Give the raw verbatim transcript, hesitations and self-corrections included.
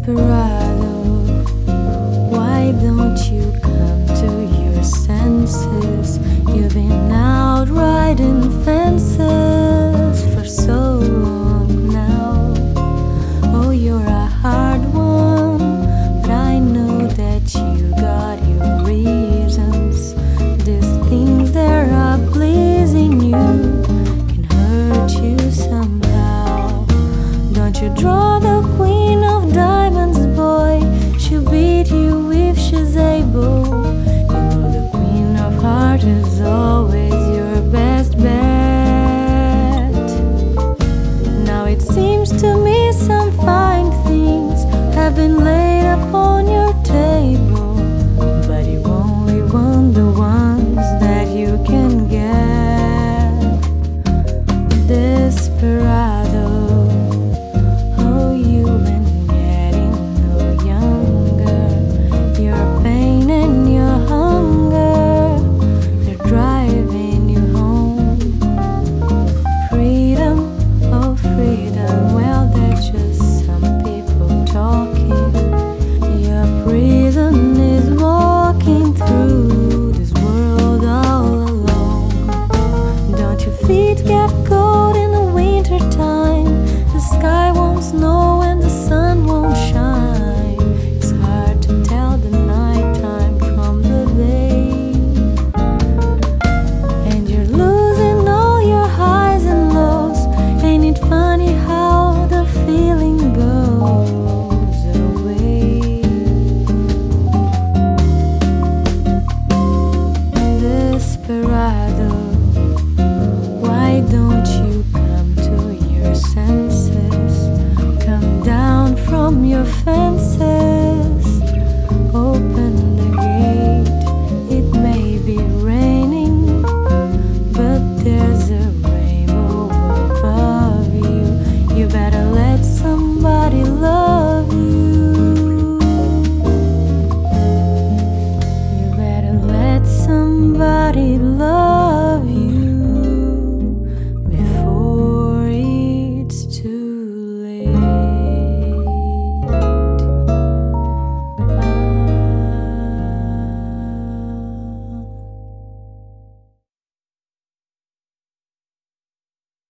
Desperado, why don't you come to your senses? You've been out riding fences for so long now. Oh, you're a hard one, but I know that you got your reasons. These things that are pleasing you can hurt you somehow. Don't you draw the queen of diamonds, boy? She'll beat you if she's able. You know the queen of hearts is always your best bet. Now it seems to me some fine things have been laid upon your table, but you only want the ones that you can get. Desperado, oh, you've been getting no younger. Your pain and your hunger, they're driving you home. Freedom, oh freedom, well, they're just some people talking. Your prison is walking through this world all alone. Don't your feet get cold in the winter time? The sky won't snow and the sun won't shine. It's hard to tell the night time from the day, and you're losing all your highs and lows. Ain't it funny how the feeling goes away? Desperado, why don't you come to your senses? Come down from your fences. Open the gate. It may be raining, but there's a rainbow above you. You better let